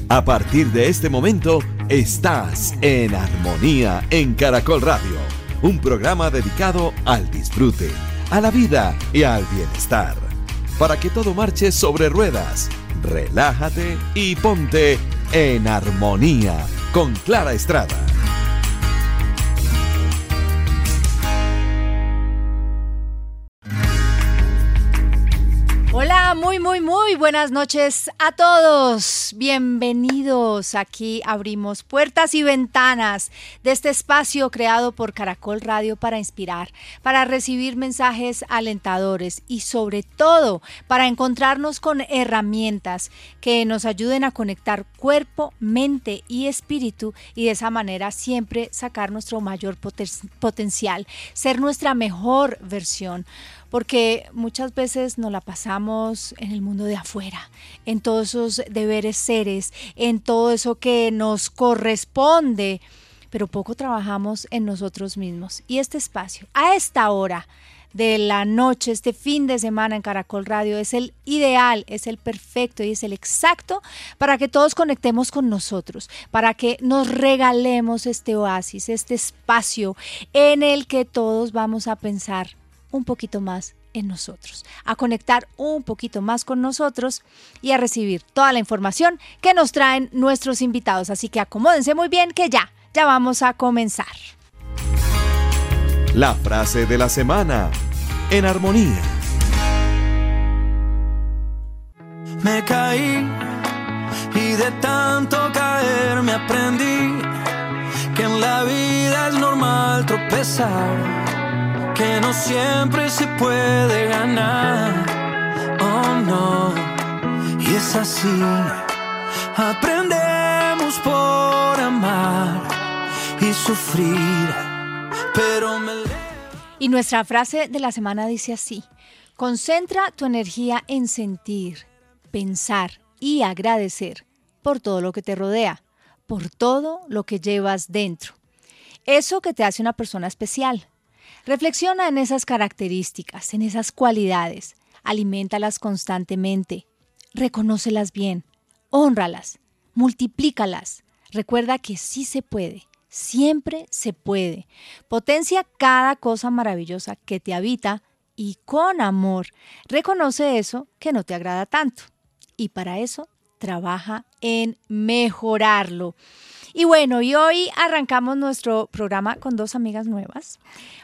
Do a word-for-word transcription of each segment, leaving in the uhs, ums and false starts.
A partir de este momento, estás en Armonía en Caracol Radio, un programa dedicado al disfrute, a la vida y al bienestar. Para que todo marche sobre ruedas, relájate y ponte en armonía con Clara Estrada. Hola, muy, muy, muy buenas noches a todos. Bienvenidos. Aquí abrimos puertas y ventanas de este espacio creado por Caracol Radio para inspirar, para recibir mensajes alentadores y sobre todo para encontrarnos con herramientas que nos ayuden a conectar cuerpo, mente y espíritu y de esa manera siempre sacar nuestro mayor poten- potencial, ser nuestra mejor versión. Porque muchas veces nos la pasamos en el mundo de afuera, en todos esos deberes seres, en todo eso que nos corresponde, pero poco trabajamos en nosotros mismos. Y este espacio, a esta hora de la noche, este fin de semana en Caracol Radio, es el ideal, es el perfecto y es el exacto para que todos conectemos con nosotros, para que nos regalemos este oasis, este espacio en el que todos vamos a pensar un poquito más en nosotros, a conectar un poquito más con nosotros y a recibir toda la información que nos traen nuestros invitados. Así que acomódense muy bien que ya, ya vamos a comenzar. La frase de la semana en armonía. Me caí y de tanto caer me aprendí que en la vida es normal tropezar, que no siempre se puede ganar, oh no, y es así, aprendemos por amar y sufrir, pero me... Y nuestra frase de la semana dice así: concentra tu energía en sentir, pensar y agradecer por todo lo que te rodea, por todo lo que llevas dentro, eso que te hace una persona especial. Reflexiona en esas características, en esas cualidades, aliméntalas constantemente, reconócelas bien, hónralas, multiplícalas. Recuerda que sí se puede, siempre se puede. Potencia cada cosa maravillosa que te habita y con amor reconoce eso que no te agrada tanto. Y para eso trabaja en mejorarlo. Y bueno, y hoy arrancamos nuestro programa con dos amigas nuevas.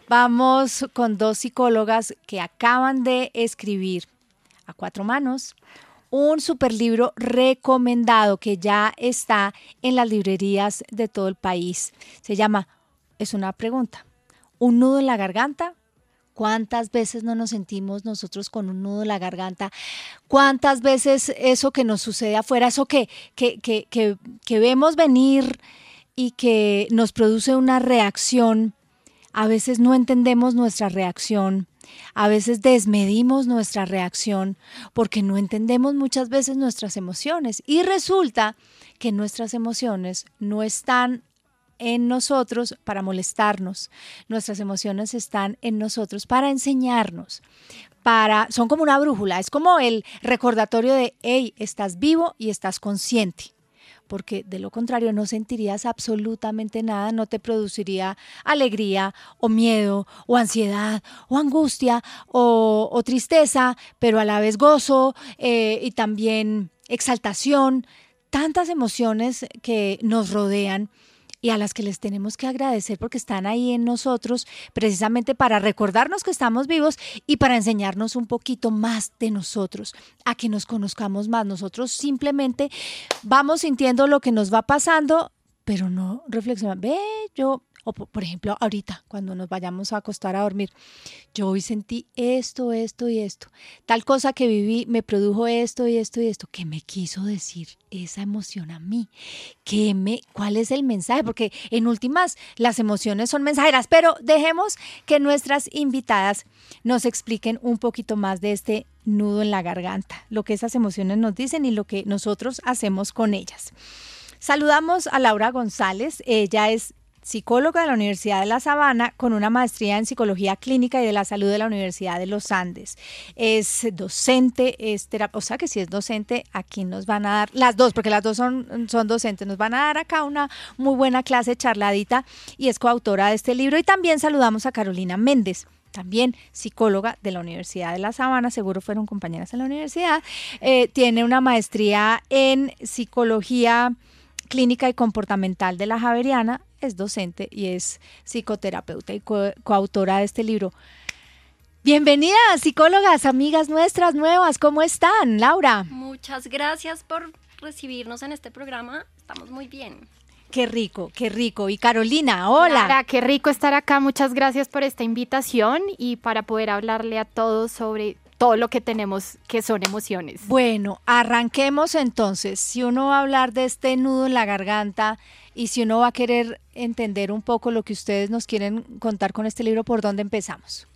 Vamos con dos psicólogas que acaban de escribir a cuatro manos un superlibro recomendado que ya está en las librerías de todo el país. Se llama, es una pregunta, ¿un nudo en la garganta? ¿Cuántas veces no nos sentimos nosotros con un nudo en la garganta? ¿Cuántas veces eso que nos sucede afuera, eso que, que, que, que, que vemos venir y que nos produce una reacción, a veces no entendemos nuestra reacción, a veces desmedimos nuestra reacción porque no entendemos muchas veces nuestras emociones y resulta que nuestras emociones no están en nosotros para molestarnos, nuestras emociones están en nosotros para enseñarnos, para, son como una brújula, es como el recordatorio de, hey, estás vivo y estás consciente, porque de lo contrario no sentirías absolutamente nada, no te produciría alegría o miedo o ansiedad o angustia o, o tristeza, pero a la vez gozo eh, y también exaltación, tantas emociones que nos rodean y a las que les tenemos que agradecer porque están ahí en nosotros precisamente para recordarnos que estamos vivos y para enseñarnos un poquito más de nosotros, a que nos conozcamos más. Nosotros simplemente vamos sintiendo lo que nos va pasando, pero no reflexionamos. Ve, yo, o por ejemplo, ahorita cuando nos vayamos a acostar a dormir, yo hoy sentí esto, esto y esto. Tal cosa que viví me produjo esto y esto y esto. ¿Qué me quiso decir esa emoción a mí? ¿Qué me, ¿Cuál es el mensaje? Porque en últimas las emociones son mensajeras, pero dejemos que nuestras invitadas nos expliquen un poquito más de este nudo en la garganta, lo que esas emociones nos dicen y lo que nosotros hacemos con ellas. Saludamos a Laura González, ella es psicóloga de la Universidad de La Sabana, con una maestría en Psicología Clínica y de la Salud de la Universidad de los Andes. Es docente, es terapeuta, o sea que si es docente, aquí nos van a dar, las dos, porque las dos son, son docentes, nos van a dar acá una muy buena clase charladita, y es coautora de este libro. Y también saludamos a Carolina Méndez, también psicóloga de la Universidad de La Sabana, seguro fueron compañeras en la universidad. Eh, tiene una maestría en Psicología Clínica y Comportamental de la Javeriana, es docente y es psicoterapeuta y co- coautora de este libro. Bienvenidas, psicólogas, amigas nuestras nuevas, ¿cómo están, Laura? Muchas gracias por recibirnos en este programa, estamos muy bien. Qué rico, qué rico. Y Carolina, hola. Clara, qué rico estar acá, muchas gracias por esta invitación y para poder hablarle a todos sobre todo lo que tenemos que son emociones. Bueno, arranquemos entonces. Si uno va a hablar de este nudo en la garganta y si uno va a querer entender un poco lo que ustedes nos quieren contar con este libro, ¿por dónde empezamos?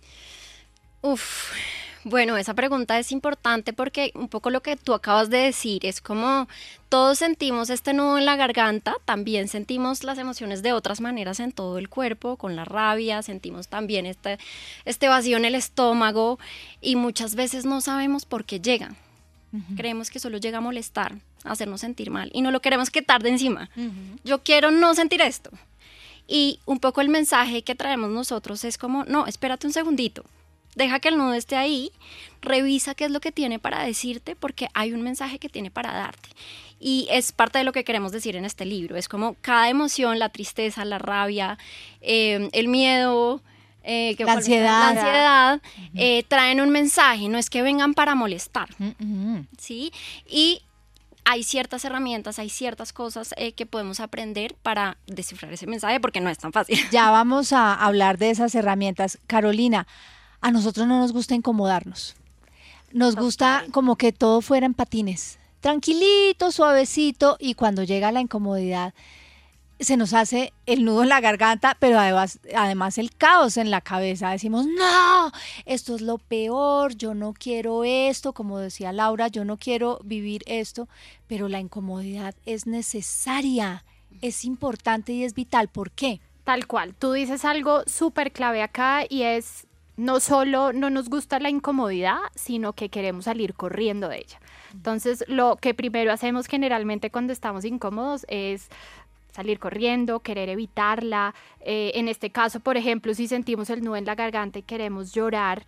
Uf, bueno, esa pregunta es importante porque un poco lo que tú acabas de decir es como todos sentimos este nudo en la garganta, también sentimos las emociones de otras maneras en todo el cuerpo, con la rabia, sentimos también este, este vacío en el estómago y muchas veces no sabemos por qué llega. Uh-huh. Creemos que solo llega a molestar, a hacernos sentir mal y no lo queremos que tarde encima. Uh-huh. Yo quiero no sentir esto. Y un poco el mensaje que traemos nosotros es como, no, espérate un segundito. Deja que el nudo esté ahí, revisa qué es lo que tiene para decirte porque hay un mensaje que tiene para darte. Y es parte de lo que queremos decir en este libro. Es como cada emoción, la tristeza, la rabia, eh, el miedo, eh, que la ansiedad, la ansiedad uh-huh. eh, traen un mensaje, no es que vengan para molestar. Uh-huh. ¿Sí? Y hay ciertas herramientas, hay ciertas cosas eh, que podemos aprender para descifrar ese mensaje porque no es tan fácil. Ya vamos a hablar de esas herramientas. Carolina, a nosotros no nos gusta incomodarnos. Nos Total. gusta como que todo fuera en patines, tranquilito, suavecito, y cuando llega la incomodidad se nos hace el nudo en la garganta, pero además, además el caos en la cabeza. Decimos, no, esto es lo peor, yo no quiero esto, como decía Laura, yo no quiero vivir esto, pero la incomodidad es necesaria, es importante y es vital. ¿Por qué? Tal cual, tú dices algo súper clave acá y es no solo no nos gusta la incomodidad, sino que queremos salir corriendo de ella. Entonces, lo que primero hacemos generalmente cuando estamos incómodos es salir corriendo, querer evitarla. Eh, en este caso, por ejemplo, si sentimos el nudo en la garganta y queremos llorar,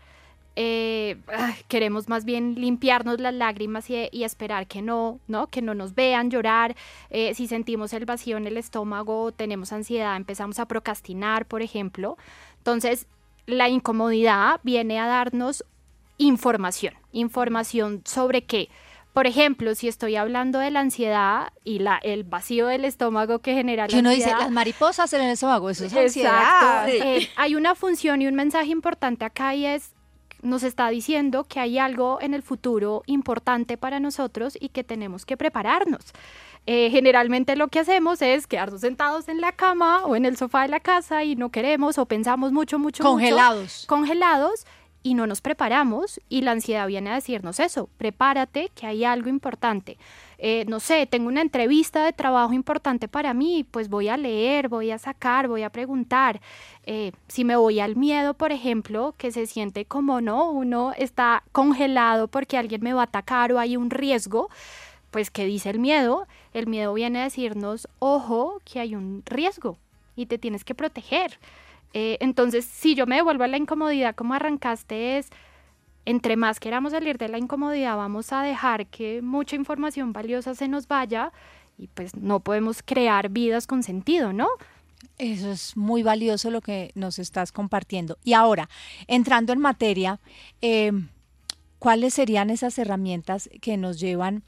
eh, queremos más bien limpiarnos las lágrimas y, y esperar que no, ¿no? que no nos vean llorar. Eh, si sentimos el vacío en el estómago, tenemos ansiedad, empezamos a procrastinar, por ejemplo. Entonces, la incomodidad viene a darnos información, información sobre qué. Por ejemplo, si estoy hablando de la ansiedad y la, el vacío del estómago que genera la uno ansiedad. Dice, las mariposas en el estómago, eso es Exacto. ansiedad. Eh, hay una función y un mensaje importante acá y es, nos está diciendo que hay algo en el futuro importante para nosotros y que tenemos que prepararnos. Eh, generalmente lo que hacemos es quedarnos sentados en la cama o en el sofá de la casa y no queremos o pensamos mucho, mucho, congelados. mucho. Congelados. Y no nos preparamos y la ansiedad viene a decirnos eso, prepárate que hay algo importante. Eh, no sé, tengo una entrevista de trabajo importante para mí, pues voy a leer, voy a sacar, voy a preguntar. Eh, si me voy al miedo, por ejemplo, que se siente como no, uno está congelado porque alguien me va a atacar o hay un riesgo, pues ¿qué dice el miedo? El miedo viene a decirnos, ojo, que hay un riesgo y te tienes que proteger. Eh, entonces, si yo me devuelvo a la incomodidad, como arrancaste, es, entre más queramos salir de la incomodidad, vamos a dejar que mucha información valiosa se nos vaya y pues no podemos crear vidas con sentido, ¿no? Eso es muy valioso lo que nos estás compartiendo. Y ahora, entrando en materia, eh, ¿cuáles serían esas herramientas que nos llevan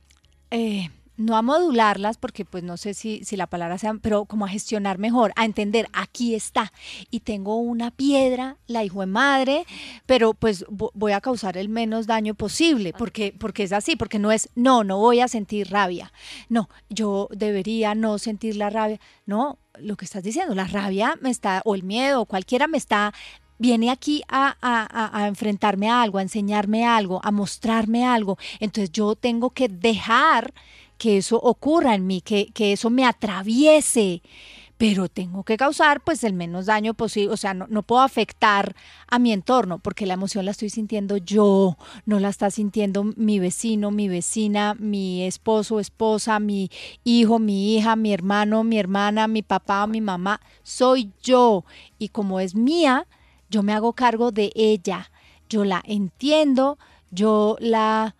eh, no a modularlas, porque pues no sé si, si la palabra sea, pero como a gestionar mejor, a entender, aquí está, y tengo una piedra, la hijo de madre, pero pues voy a causar el menos daño posible, porque, porque es así, porque no es, no, no voy a sentir rabia, no, yo debería no sentir la rabia, no, lo que estás diciendo, la rabia me está, o el miedo, o cualquiera me está, viene aquí a, a, a enfrentarme a algo, a enseñarme algo, a mostrarme algo, entonces yo tengo que dejar que eso ocurra en mí, que, que eso me atraviese, pero tengo que causar pues el menos daño posible, o sea, no, no puedo afectar a mi entorno, porque la emoción la estoy sintiendo yo, no la está sintiendo mi vecino, mi vecina, mi esposo, esposa, mi hijo, mi hija, mi hermano, mi hermana, mi papá, mi mamá, soy yo, y como es mía, yo me hago cargo de ella, yo la entiendo, yo la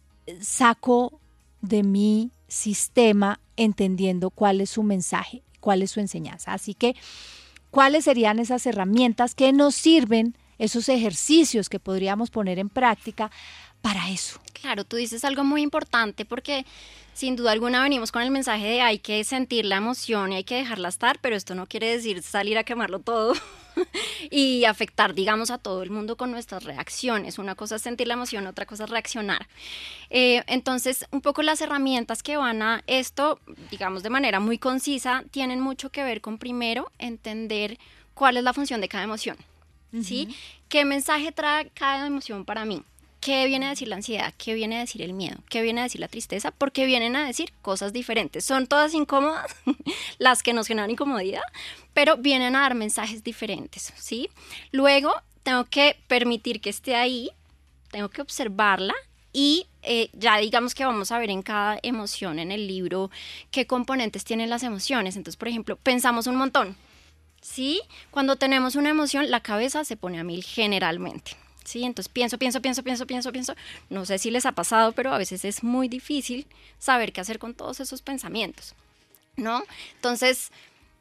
saco de mi sistema entendiendo cuál es su mensaje, cuál es su enseñanza. Así que, ¿cuáles serían esas herramientas que nos sirven, esos ejercicios que podríamos poner en práctica para eso? Claro, tú dices algo muy importante porque sin duda alguna venimos con el mensaje de hay que sentir la emoción y hay que dejarla estar, pero esto no quiere decir salir a quemarlo todo y afectar, digamos, a todo el mundo con nuestras reacciones. Una cosa es sentir la emoción, otra cosa es reaccionar. Eh, entonces, un poco las herramientas que van a esto, digamos, de manera muy concisa, tienen mucho que ver con, primero, entender cuál es la función de cada emoción, ¿sí? Uh-huh. ¿Qué mensaje trae cada emoción para mí? ¿Qué viene a decir la ansiedad? ¿Qué viene a decir el miedo? ¿Qué viene a decir la tristeza? Porque vienen a decir cosas diferentes. Son todas incómodas, las que nos generan incomodidad, pero vienen a dar mensajes diferentes, ¿sí? Luego, tengo que permitir que esté ahí, tengo que observarla y eh, ya digamos que vamos a ver en cada emoción en el libro qué componentes tienen las emociones. Entonces, por ejemplo, pensamos un montón, ¿sí? Cuando tenemos una emoción, la cabeza se pone a mil generalmente. Sí, entonces pienso, pienso, pienso, pienso, pienso, pienso. No sé si les ha pasado, pero a veces es muy difícil saber qué hacer con todos esos pensamientos, ¿no? Entonces,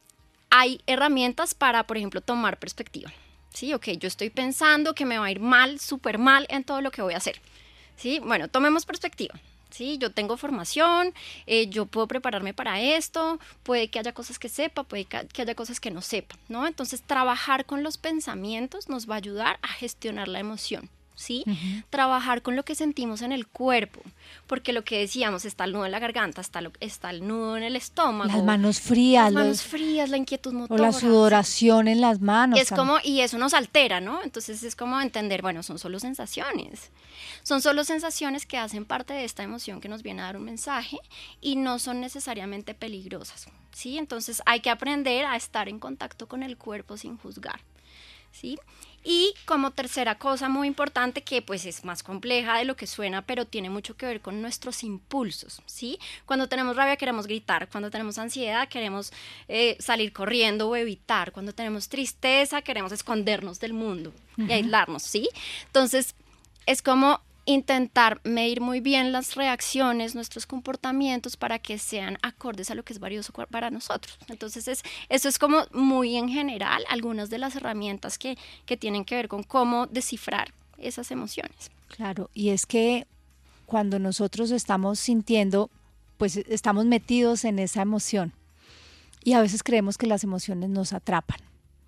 hay herramientas para, por ejemplo, tomar perspectiva. Sí, ok, yo estoy pensando que me va a ir mal, súper mal en todo lo que voy a hacer. Sí, bueno, tomemos perspectiva. Sí, yo tengo formación, eh, yo puedo prepararme para esto, puede que haya cosas que sepa, puede que haya cosas que no sepa, ¿no? Entonces, trabajar con los pensamientos nos va a ayudar a gestionar la emoción, ¿sí? Uh-huh. Trabajar con lo que sentimos en el cuerpo, porque lo que decíamos, está el nudo en la garganta, está, lo, está el nudo en el estómago. Las manos frías. Las manos los, frías, la inquietud motora. O la sudoración ¿sí? en las manos. Y, es como, y eso nos altera, ¿no? Entonces es como entender, bueno, son solo sensaciones. Son solo sensaciones que hacen parte de esta emoción que nos viene a dar un mensaje y no son necesariamente peligrosas, ¿sí? Entonces hay que aprender a estar en contacto con el cuerpo sin juzgar, ¿sí? Y como tercera cosa muy importante, que pues es más compleja de lo que suena, pero tiene mucho que ver con nuestros impulsos, ¿sí? Cuando tenemos rabia queremos gritar, cuando tenemos ansiedad queremos eh, salir corriendo o evitar, cuando tenemos tristeza queremos escondernos del mundo uh-huh. y aislarnos, ¿sí? Entonces es como intentar medir muy bien las reacciones, nuestros comportamientos para que sean acordes a lo que es valioso para nosotros. Entonces, es, eso es como muy en general algunas de las herramientas que, que tienen que ver con cómo descifrar esas emociones. Claro, y es que cuando nosotros estamos sintiendo, pues estamos metidos en esa emoción y a veces creemos que las emociones nos atrapan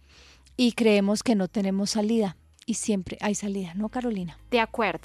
y creemos que no tenemos salida y siempre hay salida, ¿no, Carolina? De acuerdo.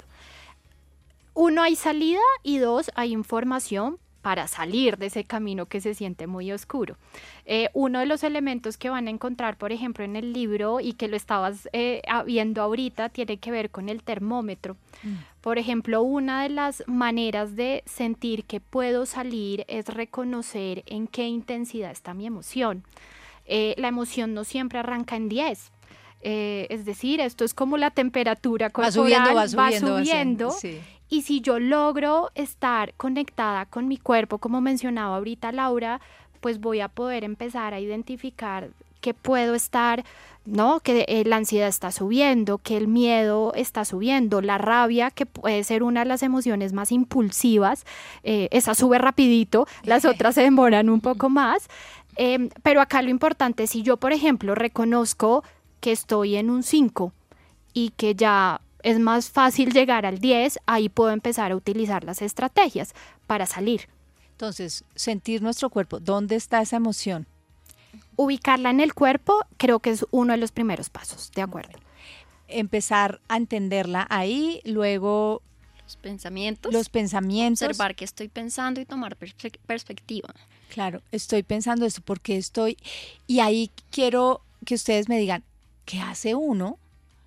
Uno, hay salida y dos, hay información para salir de ese camino que se siente muy oscuro. Eh, uno de los elementos que van a encontrar, por ejemplo, en el libro y que lo estabas eh, viendo ahorita, tiene que ver con el termómetro. Mm. Por ejemplo, una de las maneras de sentir que puedo salir es reconocer en qué intensidad está mi emoción. Eh, la emoción no siempre arranca en diez. Eh, es decir, esto es como la temperatura corporal, va subiendo, va subiendo, va subiendo va sí. Y si yo logro estar conectada con mi cuerpo, como mencionaba ahorita Laura, pues voy a poder empezar a identificar que puedo estar, ¿no? Que eh, la ansiedad está subiendo, que el miedo está subiendo, la rabia, que puede ser una de las emociones más impulsivas, eh, esa sube rapidito, las otras se demoran un poco más, eh, pero acá lo importante es si yo, por ejemplo, reconozco que estoy en un cinco y que ya es más fácil llegar al diez, ahí puedo empezar a utilizar las estrategias para salir. Entonces, sentir nuestro cuerpo, ¿dónde está esa emoción? Ubicarla en el cuerpo creo que es uno de los primeros pasos, ¿de acuerdo? Empezar a entenderla ahí, luego los pensamientos. Los pensamientos. Observar qué estoy pensando y tomar perspe- perspectiva. Claro, estoy pensando esto porque estoy... Y ahí quiero que ustedes me digan, ¿qué hace uno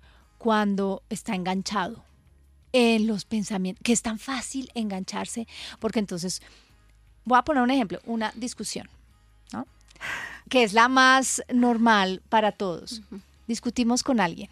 cuando está enganchado en los pensamientos? Que es tan fácil engancharse, porque entonces, voy a poner un ejemplo, una discusión, ¿no? que es la más normal para todos. Uh-huh. Discutimos con alguien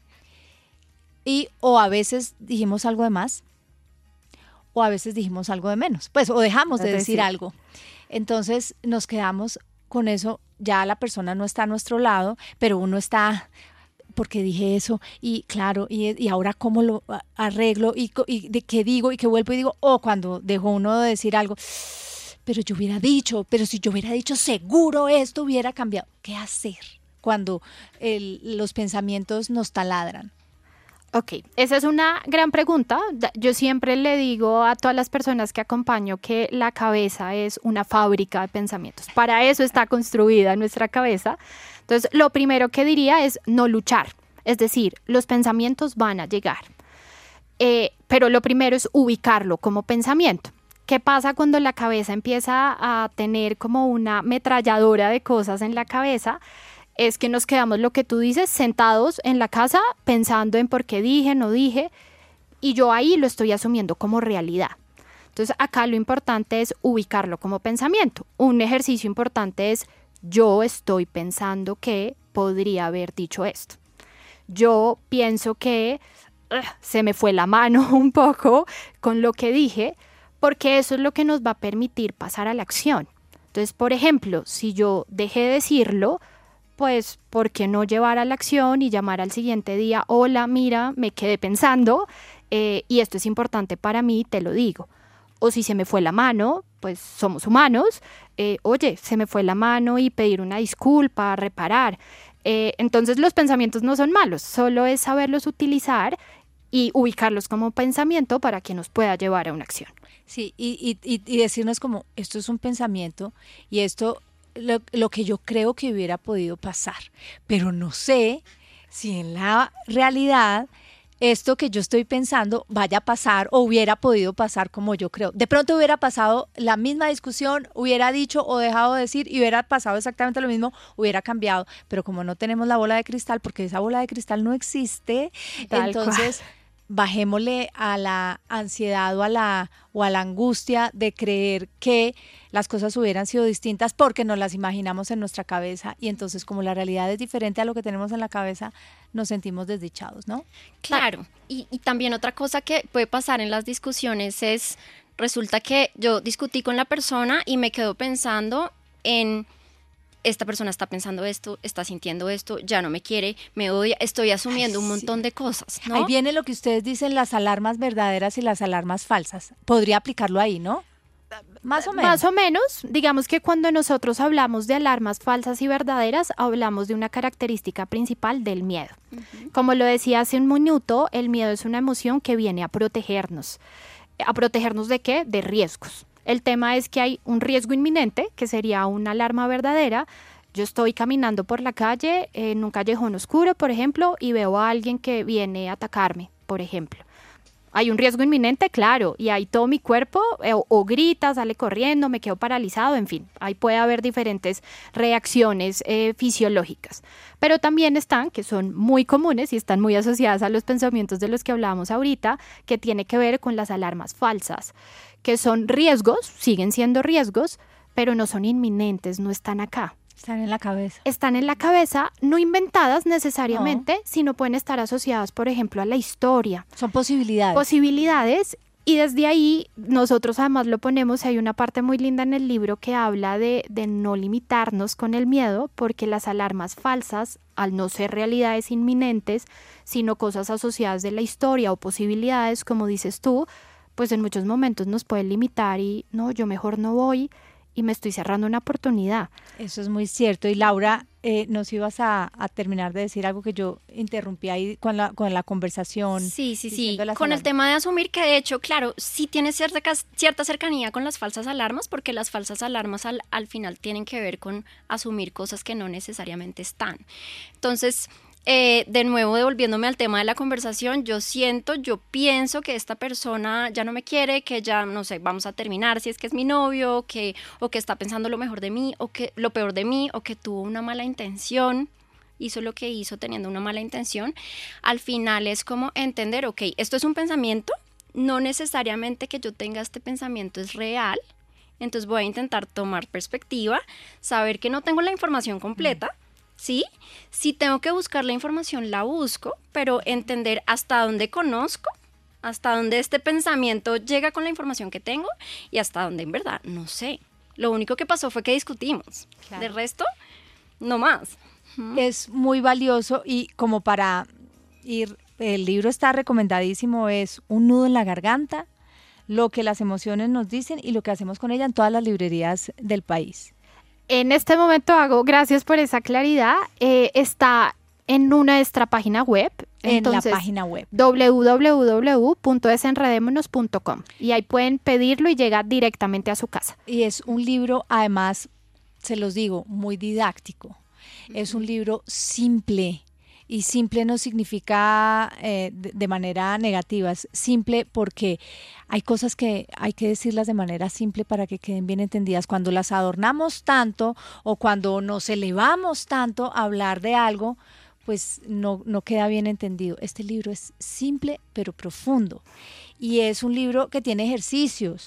y o a veces dijimos algo de más o a veces dijimos algo de menos, pues o dejamos de decir algo. Entonces nos quedamos con eso, ya la persona no está a nuestro lado, pero uno está, porque dije eso, y claro, y, y ahora cómo lo arreglo, y, y de qué digo, y qué vuelvo y digo, o cuando dejó uno de decir algo, pero yo hubiera dicho, pero si yo hubiera dicho seguro esto hubiera cambiado. ¿Qué hacer cuando el, los pensamientos nos taladran? Ok, esa es una gran pregunta. Yo siempre le digo a todas las personas que acompaño que la cabeza es una fábrica de pensamientos. Para eso está construida nuestra cabeza. Entonces, lo primero que diría es no luchar. Es decir, los pensamientos van a llegar. Eh, pero lo primero es ubicarlo como pensamiento. ¿Qué pasa cuando la cabeza empieza a tener como una ametralladora de cosas en la cabeza? Es que nos quedamos, lo que tú dices, sentados en la casa pensando en por qué dije, no dije, y yo ahí lo estoy asumiendo como realidad. Entonces acá lo importante es ubicarlo como pensamiento. Un ejercicio importante es yo estoy pensando que podría haber dicho esto. Yo pienso que uh, se me fue la mano un poco con lo que dije, porque eso es lo que nos va a permitir pasar a la acción. Entonces, por ejemplo, si yo dejé de decirlo, pues, ¿por qué no llevar a la acción y llamar al siguiente día? Hola, mira, me quedé pensando eh, y esto es importante para mí, te lo digo. O si se me fue la mano, pues somos humanos, eh, oye, se me fue la mano y pedir una disculpa, reparar. Eh, entonces los pensamientos no son malos, solo es saberlos utilizar y ubicarlos como pensamiento para que nos pueda llevar a una acción. Sí, y, y, y decirnos como, esto es un pensamiento y esto... Lo, lo que yo creo que hubiera podido pasar, pero no sé si en la realidad esto que yo estoy pensando vaya a pasar o hubiera podido pasar como yo creo. De pronto hubiera pasado la misma discusión, hubiera dicho o dejado de decir y hubiera pasado exactamente lo mismo, hubiera cambiado, pero como no tenemos la bola de cristal, porque esa bola de cristal no existe, Tal entonces... cual. Bajémosle a la ansiedad o a la, o a la angustia de creer que las cosas hubieran sido distintas porque nos las imaginamos en nuestra cabeza y entonces como la realidad es diferente a lo que tenemos en la cabeza, nos sentimos desdichados, ¿no? Claro, y, y también otra cosa que puede pasar en las discusiones es, resulta que yo discutí con la persona y me quedo pensando en... esta persona está pensando esto, está sintiendo esto, ya no me quiere, me odia, estoy asumiendo Ay, un montón sí. de cosas, ¿no? Ahí viene lo que ustedes dicen, las alarmas verdaderas y las alarmas falsas. Podría aplicarlo ahí, ¿no? Más o menos. Más o menos. Digamos que cuando nosotros hablamos de alarmas falsas y verdaderas, hablamos de una característica principal del miedo. Uh-huh. Como lo decía hace un minuto, el miedo es una emoción que viene a protegernos. ¿A protegernos de qué? De riesgos. El tema es que hay un riesgo inminente, que sería una alarma verdadera. Yo estoy caminando por la calle en un callejón oscuro, por ejemplo, y veo a alguien que viene a atacarme, por ejemplo. Hay un riesgo inminente, claro, y ahí todo mi cuerpo eh, o, o grita, sale corriendo, me quedo paralizado, en fin. Ahí puede haber diferentes reacciones eh, fisiológicas. Pero también están, que son muy comunes y están muy asociadas a los pensamientos de los que hablábamos ahorita, que tiene que ver con las alarmas falsas, que son riesgos, siguen siendo riesgos, pero no son inminentes, no están acá. Están en la cabeza. Están en la cabeza, no inventadas necesariamente, no. sino pueden estar asociadas, por ejemplo, a la historia. Son posibilidades. Posibilidades, y desde ahí nosotros además lo ponemos, hay una parte muy linda en el libro que habla de, de no limitarnos con el miedo, porque las alarmas falsas, al no ser realidades inminentes, sino cosas asociadas de la historia o posibilidades, como dices tú, pues en muchos momentos nos pueden limitar y no, yo mejor no voy y me estoy cerrando una oportunidad. Eso es muy cierto. Y Laura, eh, nos ibas a, a terminar de decir algo que yo interrumpí ahí con la, con la conversación. Sí, sí, sí. Con el tema de asumir que de hecho, claro, sí tiene cierta, cierta cercanía con las falsas alarmas, porque las falsas alarmas al, al final tienen que ver con asumir cosas que no necesariamente están. Entonces... Eh, de nuevo, devolviéndome al tema de la conversación, yo siento, yo pienso que esta persona ya no me quiere, que ya, no sé, vamos a terminar si es que es mi novio, que, o que está pensando lo mejor de mí, o que lo peor de mí, o que tuvo una mala intención, hizo lo que hizo teniendo una mala intención. Al final es como entender, ok, esto es un pensamiento, no necesariamente que yo tenga este pensamiento es real, entonces voy a intentar tomar perspectiva, saber que no tengo la información completa, ¿sí? Si tengo que buscar la información, la busco, pero entender hasta dónde conozco, hasta dónde este pensamiento llega con la información que tengo y hasta dónde en verdad no sé. Lo único que pasó fue que discutimos. Claro. De resto, no más. Es muy valioso y como para ir, el libro está recomendadísimo, es Un nudo en la garganta, lo que las emociones nos dicen y lo que hacemos con ella en todas las librerías del país. En este momento hago, gracias por esa claridad, eh, está en nuestra página web. Entonces, en la página web. doble u doble u doble u punto desenredémonos punto com y ahí pueden pedirlo y llega directamente a su casa. Y es un libro, además, se los digo, muy didáctico. Uh-huh. Es un libro simple. Y simple no significa eh, de, de manera negativa, es simple porque hay cosas que hay que decirlas de manera simple para que queden bien entendidas. Cuando las adornamos tanto o cuando nos elevamos tanto a hablar de algo, pues no, no queda bien entendido. Este libro es simple pero profundo y es un libro que tiene ejercicios,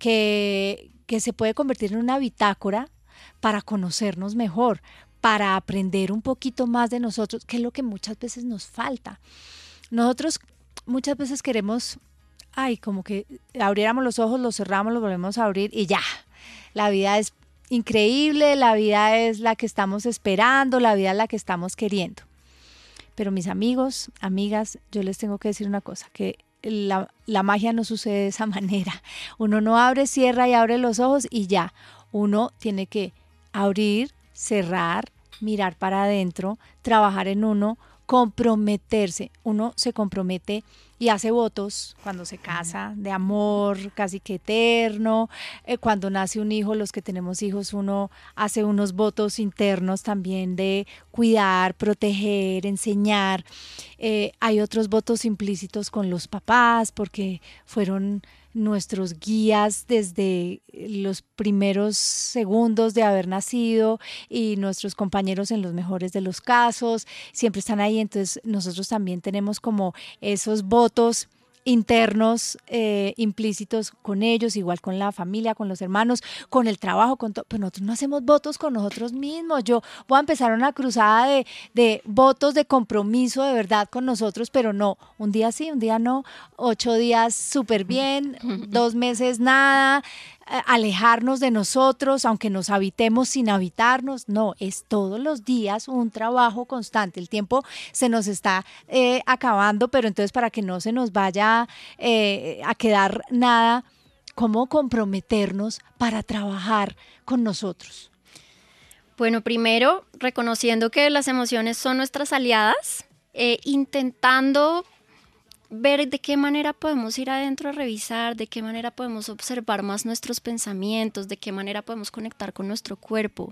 que, que se puede convertir en una bitácora para conocernos mejor, para aprender un poquito más de nosotros, que es lo que muchas veces nos falta. Nosotros muchas veces queremos, ay, como que abriéramos los ojos, los cerramos, los volvemos a abrir y ya, la vida es increíble, la vida es la que estamos esperando, la vida es la que estamos queriendo. Pero mis amigos, amigas, yo les tengo que decir una cosa, que la, la magia no sucede de esa manera. Uno no abre, cierra y abre los ojos y ya. Uno tiene que abrir, cerrar, mirar para adentro, trabajar en uno, comprometerse. Uno se compromete y hace votos cuando se casa, de amor casi que eterno. Eh, cuando nace un hijo, los que tenemos hijos, uno hace unos votos internos también de cuidar, proteger, enseñar. Eh, hay otros votos implícitos con los papás porque fueron nuestros guías desde los primeros segundos de haber nacido y nuestros compañeros en los mejores de los casos, siempre están ahí, entonces nosotros también tenemos como esos votos internos eh, implícitos con ellos, igual con la familia, con los hermanos, con el trabajo, con todo, pero nosotros no hacemos votos con nosotros mismos. Yo voy a empezar una cruzada de, de votos de compromiso de verdad con nosotros, pero no, un día sí, un día no, ocho días súper bien, dos meses nada, alejarnos de nosotros, aunque nos habitemos sin habitarnos, no, es todos los días un trabajo constante. El tiempo se nos está eh, acabando, pero entonces para que no se nos vaya eh, a quedar nada, ¿cómo comprometernos para trabajar con nosotros? Bueno, primero, reconociendo que las emociones son nuestras aliadas, eh, intentando ver de qué manera podemos ir adentro a revisar, de qué manera podemos observar más nuestros pensamientos, de qué manera podemos conectar con nuestro cuerpo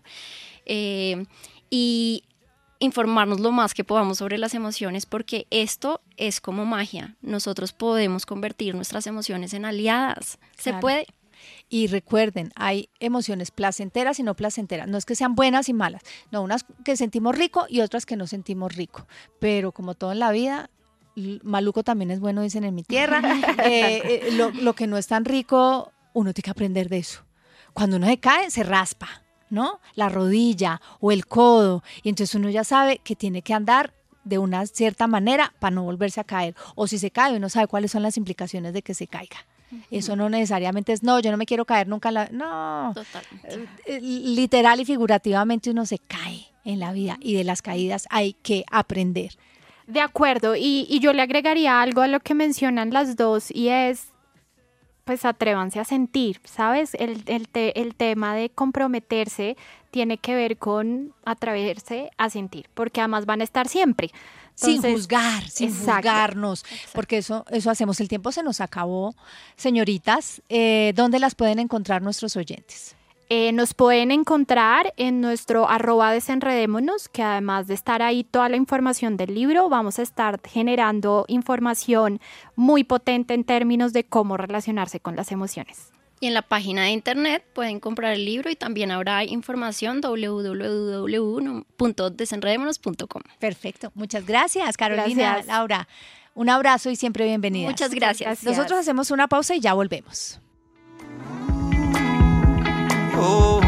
eh, y informarnos lo más que podamos sobre las emociones, porque esto es como magia. Nosotros podemos convertir nuestras emociones en aliadas. Se Claro. puede. Y recuerden, hay emociones placenteras y no placenteras. No es que sean buenas y malas. No, unas que sentimos rico y otras que no sentimos rico. Pero como todo en la vida, maluco también es bueno, dicen en mi tierra. eh, eh, lo, lo que no es tan rico, uno tiene que aprender de eso. Cuando uno se cae, se raspa, ¿no? La rodilla o el codo. Y entonces uno ya sabe que tiene que andar de una cierta manera para no volverse a caer. O si se cae, uno sabe cuáles son las implicaciones de que se caiga. Uh-huh. Eso no necesariamente es, no, yo no me quiero caer nunca. En la... No, Totalmente. Eh, literal y figurativamente uno se cae en la vida y de las caídas hay que aprender. De acuerdo, y, y yo le agregaría algo a lo que mencionan las dos y es, pues atrévanse a sentir, ¿sabes? El, el, te, el tema de comprometerse tiene que ver con atreverse a sentir, porque además van a estar siempre. Entonces, sin juzgar, sin exacto, juzgarnos, exacto. Porque eso, eso hacemos. El tiempo se nos acabó, señoritas. Eh, ¿Dónde las pueden encontrar nuestros oyentes? Eh, nos pueden encontrar en nuestro arroba desenredémonos, que además de estar ahí toda la información del libro, vamos a estar generando información muy potente en términos de cómo relacionarse con las emociones. Y en la página de internet pueden comprar el libro y también habrá información doble u doble u doble u punto desenredémonos punto com. Perfecto, muchas gracias, Carolina, Gracias. Laura. Un abrazo y siempre bienvenidas. Muchas gracias. Gracias. Nosotros hacemos una pausa y ya volvemos. Oh,